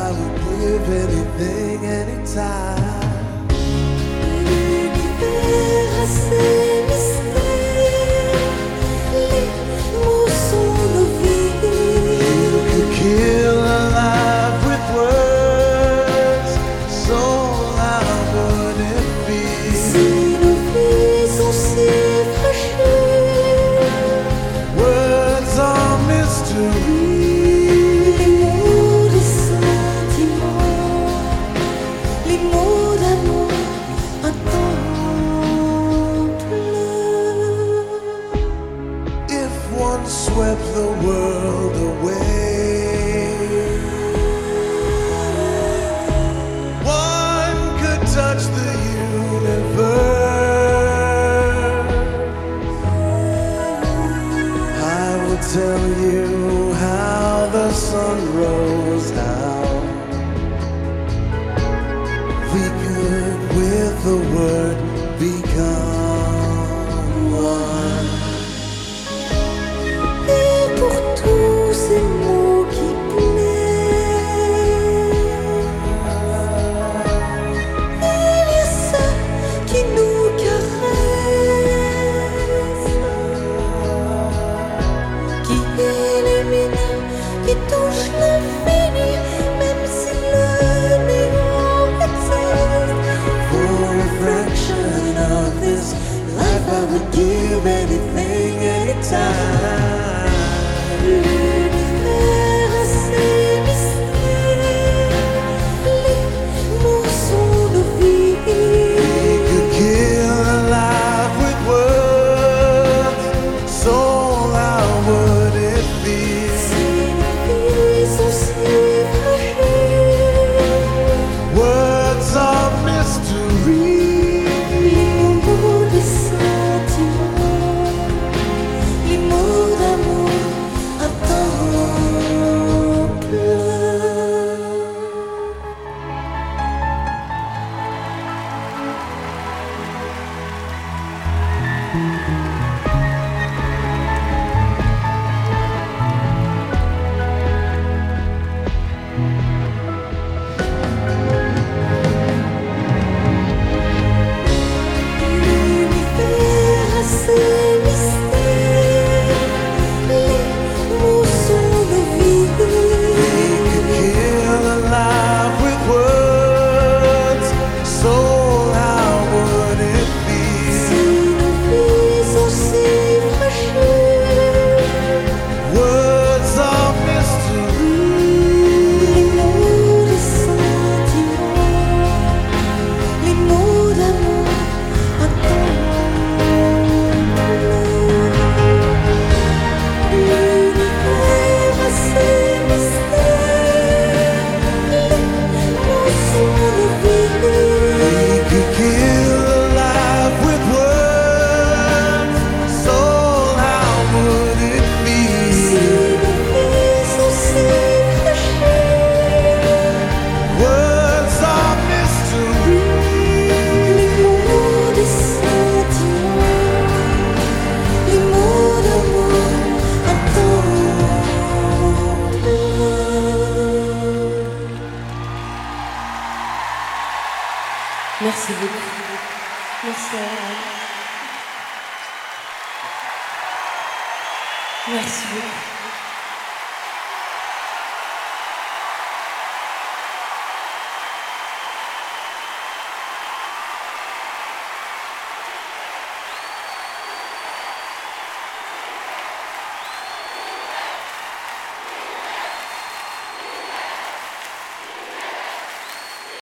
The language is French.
I would give anything, anytime. L'univers a ses mystères, les mots sont nos vies. You could kill a life with words, so loud would it be? Si nos vies sont si fragiles, Words are mystery. les mots de sentiments, les mots d'amour, un temple. If one swept the world away, one could touch the universe. I would tell you how the sun rose, how we could with the word become one. Et pour tous ces mots qui plaisent, il y a ceux qui nous caressent, qui illuminent, qui touchent l'infini, même si le néant existe. For a fraction of this life, I would give anything, anytime. L'univers a ses mystères, les mots sont nos vies. We could kill a life with words, so loud would it be? Si nos vies sont si fragiles, Words are mystery. les mots de sentiments, les mots d'amour, un temple. L'univers a ses mystères, les mots sont nos vies. We could kill a life with words, so loud would it be? Si nos vies sont si fragiles, Words are mystery. les mots de sentiments, les mots d'amour, un temple. L'univers a ses mystères, les mots sont nos vies. We could kill a life with words, so loud would it Si be? nos vies sont si fragiles, Words are mystery. les mots de sentiments, les mots d'amour, un temple. Merci beaucoup. Merci à elle. Merci beaucoup.